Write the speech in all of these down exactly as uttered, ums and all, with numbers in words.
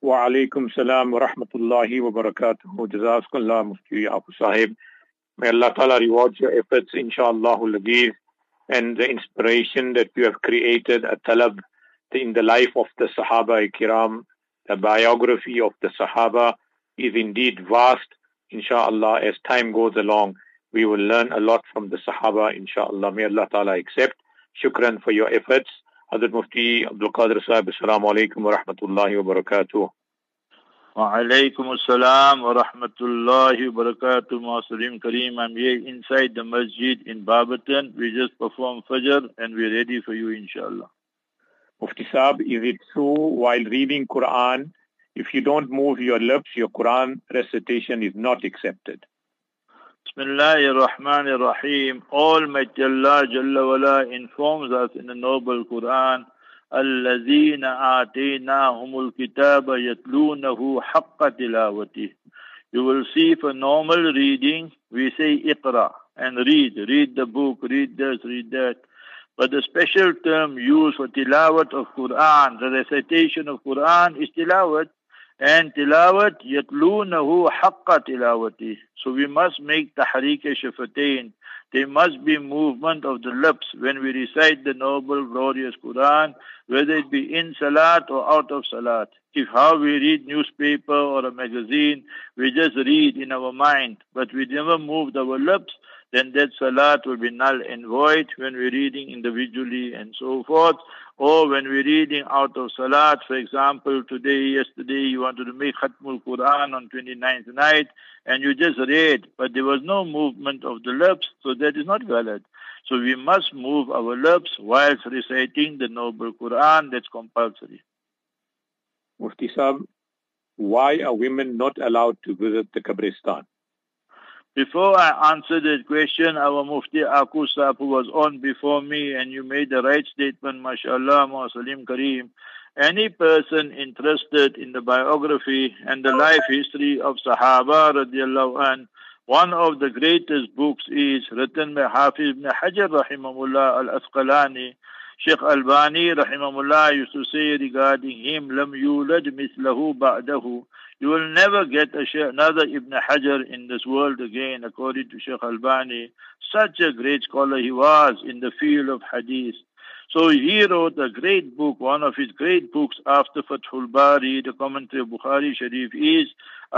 Wa alaikum salam wa rahmatullahi wa barakatuhu. Jazakallah Mufti Abu Sahib. May Allah Ta'ala reward your efforts, inshaAllah al-Aziz, and the inspiration that you have created, a talab in the life of the Sahaba Kiram. The biography of the Sahaba is indeed vast. Inshallah, as time goes along, we will learn a lot from the Sahaba, inshallah. May Allah Ta'ala accept. Shukran for your efforts. Hazrat Mufti Abdul Qadir Sahib, Assalamu alaikum wa rahmatullahi wa barakatuh. Wa alaikum assalam wa rahmatullahi wa barakatuh. Mu'assalim Kareem, I'm here inside the masjid in Barberton. We just performed Fajr and we're ready for you, inshallah. Mufti Sahib, is it true while reading Quran, if you don't move your lips, your Quran recitation is not accepted? Bismillahir Rahmanir Rahim. Almighty Allah Jalla wala informs us in the noble Quran, Allazina atainahumul kitaba yatlunahu haqqa tilawati. You will see for normal reading, we say Iqra and read, read the book, read this, read that. But the special term used for tilawat of Quran, the recitation of Quran is tilawat. And tilawat yatlunahu haqqa tilawati. So we must make tahriq shafatain. There must be movement of the lips when we recite the noble, glorious Quran, whether it be in salat or out of salat. If how we read newspaper or a magazine, we just read in our mind, but we never moved our lips, then that salat will be null and void when we're reading individually and so forth. Or when we're reading out of salat, for example, today, yesterday, you wanted to make Khatmul Quran on twenty-ninth night, and you just read, but there was no movement of the lips, so that is not valid. So we must move our lips whilst reciting the noble Quran, that's compulsory. Mufti Sahib, why are women not allowed to visit the Qabristan? Before I answer that question, our Mufti Aku Sahib, who was on before me, and you made the right statement, mashallah, Mu'assalim Kareem. Any person interested in the biography and the life history of Sahaba radiallahu an, one of the greatest books is written by Hafiz ibn Hajar rahimahullah al-Asqalani. Sheikh Albani rahimahullah used to say regarding him, Lam yulad mislahu ba'dahu. You will never get a another Ibn Hajar in this world again, according to Sheikh Albani. Such a great scholar he was in the field of hadith. So he wrote a great book, one of his great books after Fathul Bari, the commentary of Bukhari Sharif, is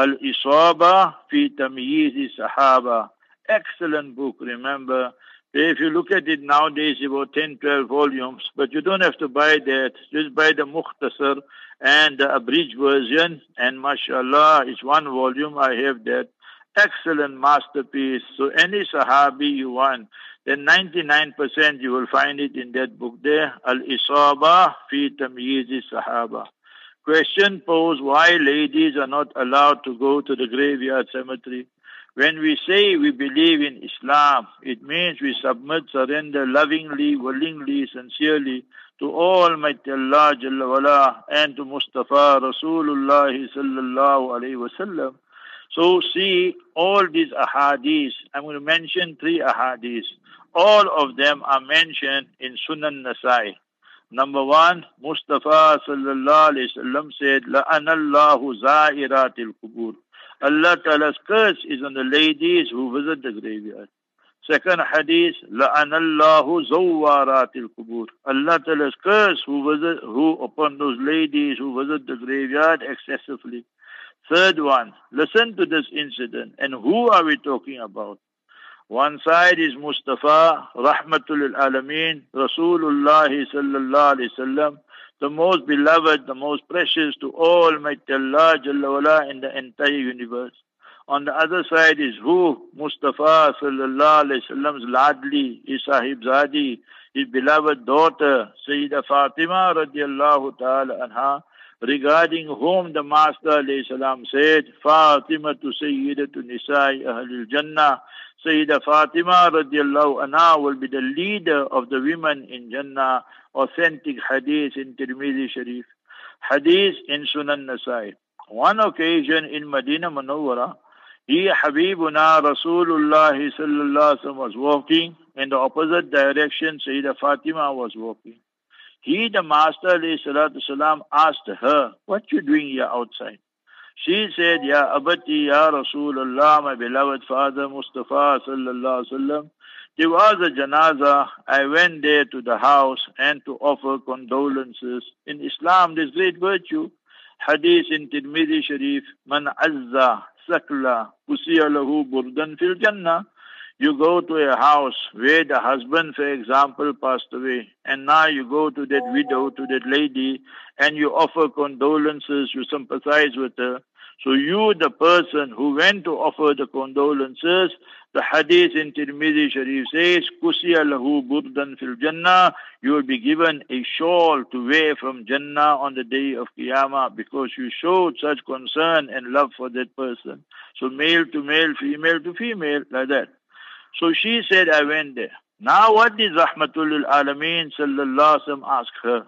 Al-Isaba fi Tamyiz Sahaba. Excellent book, remember. If you look at it nowadays, about ten, twelve volumes, but you don't have to buy that. Just buy the Mukhtasar and the abridged version, and mashallah, it's one volume, I have that. Excellent masterpiece. So any Sahabi you want, then ninety-nine percent you will find it in that book there, Al-Isaba fi Tamyiz Sahaba. Question posed, why ladies are not allowed to go to the graveyard cemetery? When we say we believe in Islam, it means we submit, surrender lovingly, willingly, sincerely to Almighty Allah Jalla wala and to Mustafa Rasulullah sallallahu alayhi wa sallam. So see, all these ahadith, I'm going to mention three ahadith. All of them are mentioned in Sunan Nasai. Number one, Mustafa sallallahu alayhi wa sallam said, La'anallahu za'iratil qubur. Allah Ta'ala's curse is on the ladies who visit the graveyard. Second hadith, La'anallahu zawwaratil qubur. Allah Ta'ala's curse who visit, who upon those ladies who visit the graveyard excessively. Third one, listen to this incident. And who are we talking about? One side is Mustafa, Rahmatul Alameen, Rasulullah sallallahu alayhi wasallam, the most beloved, the most precious to Almighty Allah Jalla wala in the entire universe. On the other side is who? Mustafa sallallahu alayhi wasallam's ladli, his sahibzadi, his beloved daughter, Sayyida Fatima radiallahu ta'ala anha, regarding whom the Master alayhi salam said, Fatima tu sayyidatu nisai ahlil jannah. Sayyida Fatima radiallahu anha will be the leader of the women in Jannah. Authentic hadith in Tirmidhi Sharif. Hadith in Sunan Nasai. One occasion in Medina Munawwara, he Habibuna Rasulullah sallallahu alaihi wasallam was walking in the opposite direction Sayyida Fatima was walking. He, the Master alayhi salatu salam, asked her, what you doing here outside? She said, Ya Abati, Ya Rasulullah, my beloved father Mustafa sallallahu alaihi wasallam, there was a janazah. I went there to the house and to offer condolences. In Islam, there's great virtue. Hadith in Tirmidhi Sharif, Man azza sakla usiya lahu burdan fil jannah. You go to a house where the husband, for example, passed away, and now you go to that widow, to that lady, and you offer condolences, you sympathize with her. So you, the person who went to offer the condolences, the hadith in Tirmidhi Sharif says, Kusiya lahu burdan fil Jannah, you will be given a shawl to wear from Jannah on the day of Qiyamah because you showed such concern and love for that person. So male to male, female to female, like that. So she said, I went there. Now what did Rahmatul Alameen sallallahu alaihi wasallam ask her?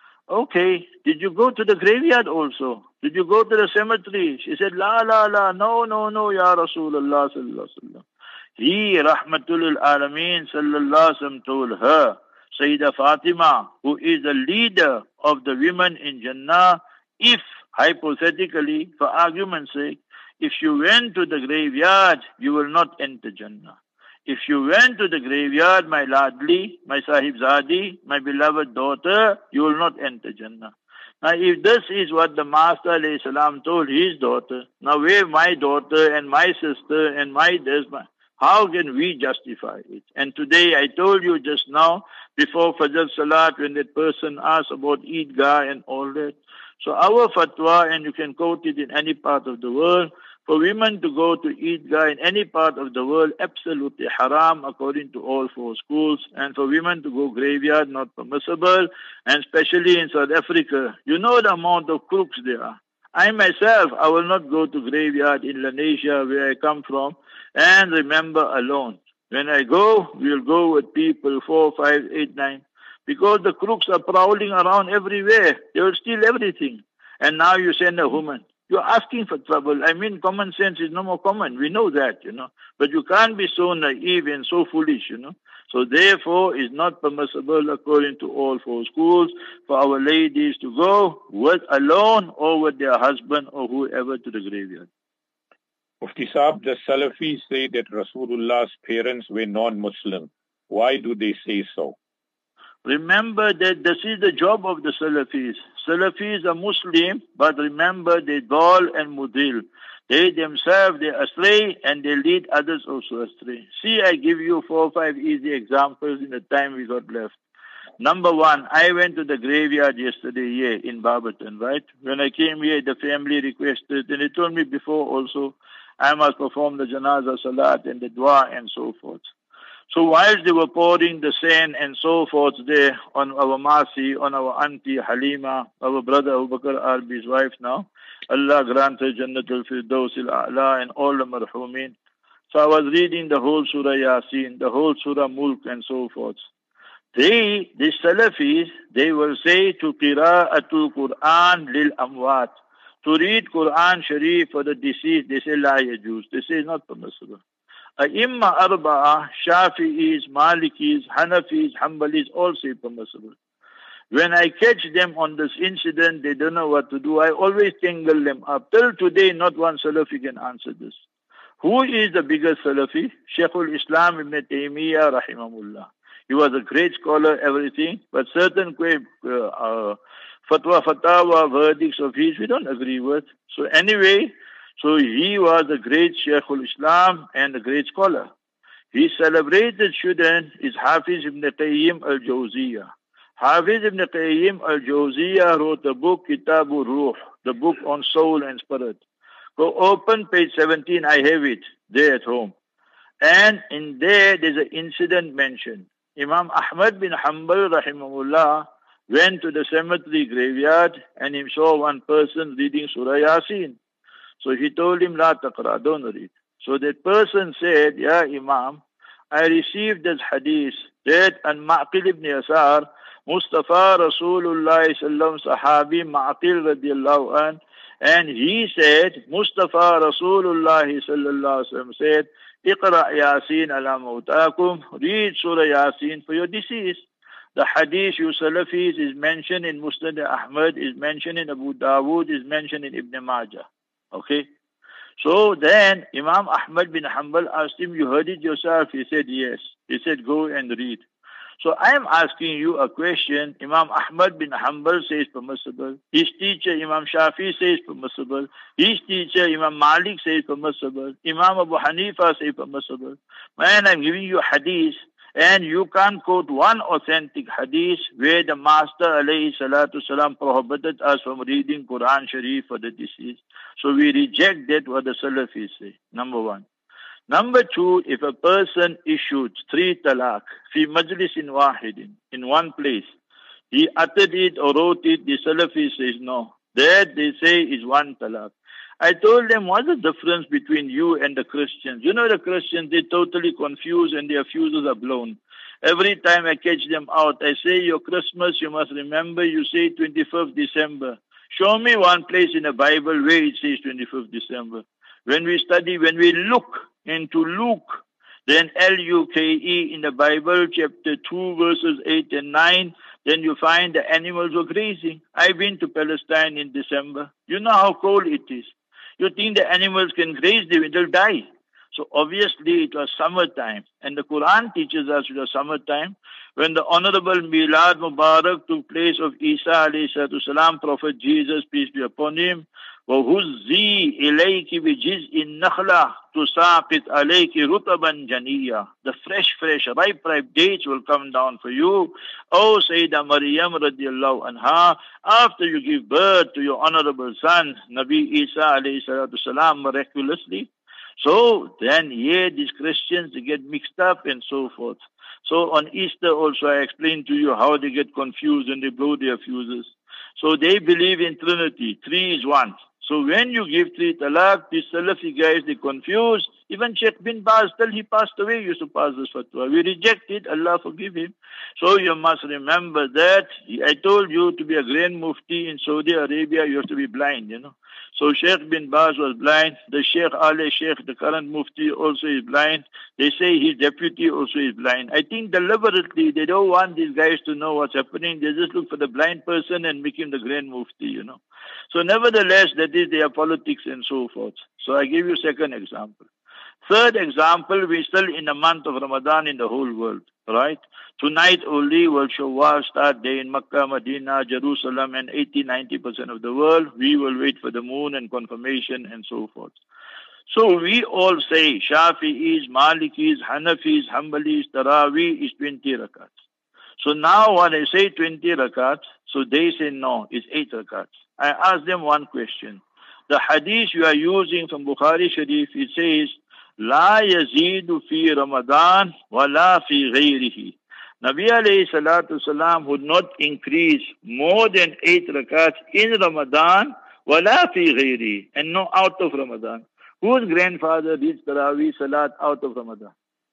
Okay, did you go to the graveyard also? Did you go to the cemetery? She said, La, la, la, no, no, no, Ya Rasulullah sallallahu alaihi wasallam. He, Rahmatul Alameen sallallahu alaihi wasallam, told her, Sayyidah Fatima, who is the leader of the women in Jannah, if, hypothetically, for argument's sake, if you went to the graveyard, you will not enter Jannah. If you went to the graveyard, my ladli, my sahibzadi, my beloved daughter, you will not enter Jannah. Now, if this is what the Master alayhi salam told his daughter, now where my daughter and my sister and my this, my, how can we justify it? And today I told you just now, before Fajr Salat, when that person asked about Eidgah and all that. So our fatwa, and you can quote it in any part of the world, for women to go to Eidgah in any part of the world, absolutely haram according to all four schools. And for women to go graveyard, not permissible. And especially in South Africa, you know the amount of crooks there are. I myself, I will not go to graveyard in Lenasia, where I come from, and remember alone. When I go, we'll go with people, four, five, eight, nine. Because the crooks are prowling around everywhere. They will steal everything. And now you send a woman. You're asking for trouble. I mean, common sense is no more common. We know that, you know. But you can't be so naive and so foolish, you know. So therefore, it's not permissible according to all four schools for our ladies to go with alone or with their husband or whoever to the graveyard. Mufti Saab, the Salafis say that Rasulullah's parents were non-Muslim. Why do they say so? Remember that this is the job of the Salafis. Salafis are Muslim, but remember they dal and mudil. They themselves, they astray and they lead others also astray. See, I give you four or five easy examples in the time we got left. Number one, I went to the graveyard yesterday here in Barberton, right? When I came here, the family requested, and they told me before also, I must perform the janazah salat and the dua and so forth. So whilst they were pouring the sand and so forth there on our Masi, on our auntie Halima, our brother Abu Bakr Arbi's wife now, Allah grant her Jannatul Firdaus al-A'la and all the marhumin. So I was reading the whole Surah Yasin, the whole Surah Mulk and so forth. They, the Salafis, they will say to Qira'atul Quran lil Amwat. To read Quran Sharif for the deceased, they say La Yajuz. They say it's not permissible. Ai-imma Arba'a, Shafi'is, Malikis, Hanafis, Hanbalis all say permissible. When I catch them on this incident, they don't know what to do. I always tangle them up. Till today, not one Salafi can answer this. Who is the biggest Salafi? Shaykhul Islam Ibn Taymiyyah rahimahullah. He was a great scholar, everything, but certain uh, uh, fatwa, fatawa, verdicts of his, we don't agree with. So anyway, so he was a great Shaykhul Islam and a great scholar. His celebrated student is Hafiz Ibn Qayyim al-Jawziyah. Hafiz Ibn Qayyim al-Jawziyah wrote a book, Kitabur Ruh, the book on soul and spirit. Go open page seventeen, I have it there at home. And in there, there's an incident mentioned. Imam Ahmad bin Hanbal rahimahullah went to the cemetery graveyard and he saw one person reading Surah Yasin. So he told him, La taqra, don't read. So that person said, Ya Imam, I received this hadith that an Ma'qil ibn Yasar, Mustafa Rasulullah sallam sahabi Ma'qil radiallahu an, and he said, Mustafa Rasulullah sallallahu sallam said, Iqra Yasin ala mawtakum, read Surah Yasin for your deceased. The hadith, you Salafis, is mentioned in Musnad Ahmad, is mentioned in Abu Dawood, is mentioned in Ibn Majah. Okay? So then Imam Ahmad bin Hanbal asked him, you heard it yourself? He said, yes. He said, go and read. So I am asking you a question. Imam Ahmad bin Hanbal says permissible. His teacher Imam Shafi says permissible. His teacher Imam Malik says permissible. Imam Abu Hanifa says permissible. Man, I'm giving you hadith, and you can't quote one authentic hadith where the Master alayhi salatu salam prohibited us from reading Quran Sharif for the deceased. So we reject that what the Salafis say, number one. Number two, if a person issued three talaq, fi majlisin wahidin, in one place, he uttered it or wrote it, the Salafi says no. That they say is one talaq. I told them, what's the difference between you and the Christians? You know the Christians, they're totally confused and their fuses are blown. Every time I catch them out, I say, your Christmas, you must remember, you say twenty-fifth December. Show me one place in the Bible where it says twenty-fifth December. When we study, when we look into Luke, then L U K E in the Bible, chapter two, verses eight and nine, then you find the animals were grazing. I've been to Palestine in December. You know how cold it is. You think the animals can graze, they will die. So obviously it was summertime. And the Quran teaches us it was summertime when the honorable Milad Mubarak took place of Isa alayhi salatu salam, Prophet Jesus, peace be upon him. وَهُزِّي إِلَيْكِ بِجِزْءِ النَّخْلَةِ تُسَاقِطْ عَلَيْكِ رُطَبًا جَنِيًّا. The fresh, fresh, ripe, ripe dates will come down for you. O Sayyidah Maryam radiallahu anha, after you give birth to your honorable son, Nabi Isa alayhi salatu salam, miraculously. So then here these Christians, they get mixed up and so forth. So on Easter also I explained to you how they get confused and they blow their fuses. So they believe in Trinity. Three is one. So when you give three talaq, these Salafi guys, they confused. Even Sheikh bin Baz, till he passed away, used to pass this fatwa. We reject it. Allah forgive him. So you must remember that. I told you to be a grand mufti in Saudi Arabia, you have to be blind, you know. So Sheikh bin Baz was blind. The Sheikh Ali Sheikh, the current mufti, also is blind. They say his deputy also is blind. I think deliberately they don't want these guys to know what's happening. They just look for the blind person and make him the grand mufti, you know. So nevertheless, that is their politics and so forth. So I give you second example. Third example, we're still in the month of Ramadan in the whole world, right? Tonight only will Shawwal start day in Makkah, Medina, Jerusalem, and eighty to ninety percent of the world. We will wait for the moon and confirmation and so forth. So we all say Shafi'is, Malikis, Hanafis, Hanbalis, Taraweeh is twenty rakats. So now when I say twenty rakats, so they say no, it's eight rakats. I ask them one question. The hadith you are using from Bukhari Sharif, it says, La yazidu fi Ramadan wa la fi ghayrihi. Nabi alayhi salatu salam would not increase more than eight rakats in Ramadan wa la fi ghayrihi, and no out of Ramadan. Whose grandfather reads Taraweeh Salat out of Ramadan?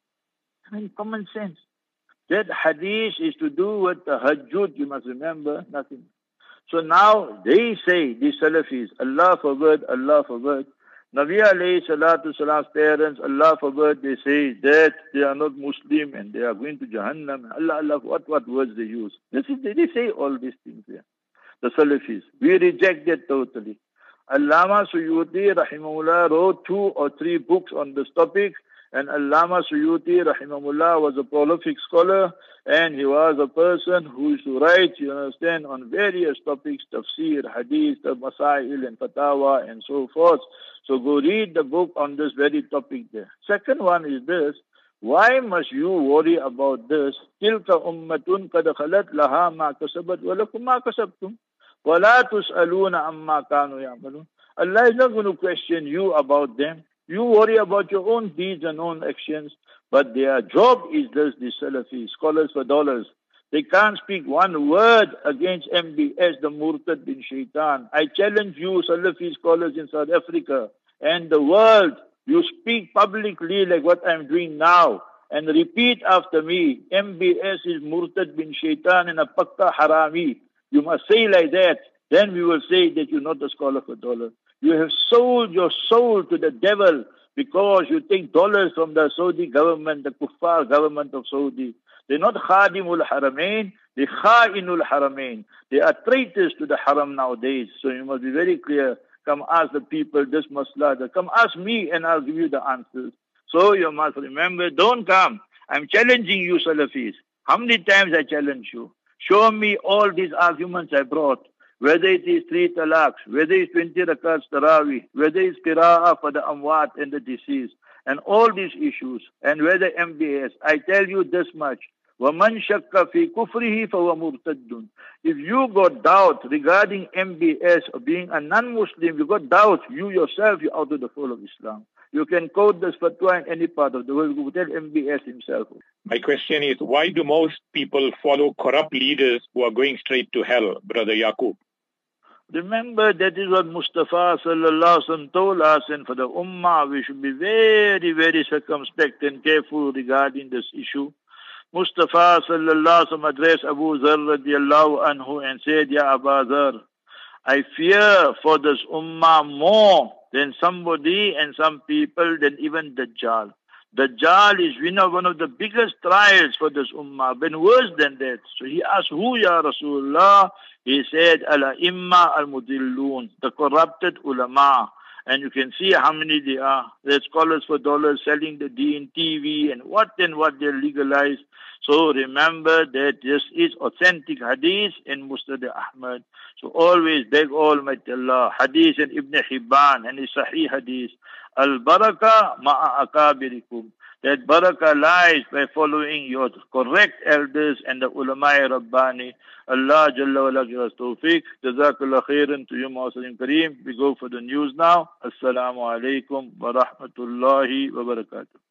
I mean, common sense. That hadith is to do with the Tahajjud, you must remember, nothing. So now they say, these Salafis, Allah forbid, Allah forbid, Nabi alayhi salatu salam's parents, Allah forbid, they say that they are not Muslim and they are going to Jahannam. Allah, Allah, what, what words they use. This is, they say all these things here. The Salafis. We reject that totally. Allama Suyuti rahimahullah wrote two or three books on this topic, and Allama Suyuti rahimahullah was a prolific scholar, and he was a person who used to write, you understand, on various topics, tafsir, hadith, masail and fatawa and so forth. So go read the book on this very topic there. Second one is this: why must you worry about this? Tilka ummatun qad khalat laha ma kasabat wa lakum ma kasabtum wa la tus'aluna amma kanu ya'malun. Allah is not going to question you about them. You worry about your own deeds and own actions. But their job is this, the Salafi, scholars for dollars. They can't speak one word against M B S, the Murtad bin Shaitan. I challenge you, Salafi scholars in South Africa and the world, you speak publicly like what I'm doing now and repeat after me, M B S is Murtad bin Shaitan and a Pakka Harami. You must say like that. Then we will say that you're not a scholar for dollar. You have sold your soul to the devil because you take dollars from the Saudi government, the kuffar government of Saudi. They're not khadimul haramain, they're kha'inul haramain. They are traitors to the haram nowadays. So you must be very clear. Come ask the people this masla. Come ask me and I'll give you the answers. So you must remember, don't come. I'm challenging you, Salafis. How many times I challenge you? Show me all these arguments I brought. Whether it is three talaqs, whether it's twenty rakats tarawih, whether it's qira'ah for the amwat and the deceased, and all these issues, and whether M B S. I tell you this much. وَمَنْ شَكَّ فِي كُفْرِهِ فَهُوَ مُرْتَدٌ. If you got doubt regarding M B S or being a non-Muslim, you got doubt, you yourself, you're out of the fold of Islam. You can quote this fatwa in any part of the world. You tell M B S himself. My question is, why do most people follow corrupt leaders who are going straight to hell, Brother Yaqub? Remember, that is what Mustafa sallallahu alaihi wasallam told us, and for the ummah, we should be very, very circumspect and careful regarding this issue. Mustafa sallallahu alaihi wasallam addressed Abu Zar radiallahu anhu and said, Ya Abu Zar, I fear for this ummah more than somebody and some people than even Dajjal. Dajjal is you know, one of the biggest trials for this ummah, been worse than that. So he asked, who Ya Rasulullah? He said, Al-Imma al-Mudillun, the corrupted ulama. And you can see how many they are. They're scholars for dollars selling the deen, T V, and what and what they legalize. So remember that this is authentic hadith in Musnad Ahmad. So always beg Almighty Allah, hadith in Ibn Hibban and his Sahih hadith. Al-Baraka ma'a akabirikum. That barakah lies by following your correct elders and the ulama Rabbani. Allah Jalla wa Ala give us tawfiq. Jazakallah khairan to you, Muslim Kareem. We go for the news now. Assalamu alaikum wa rahmatullahi wa barakatuh.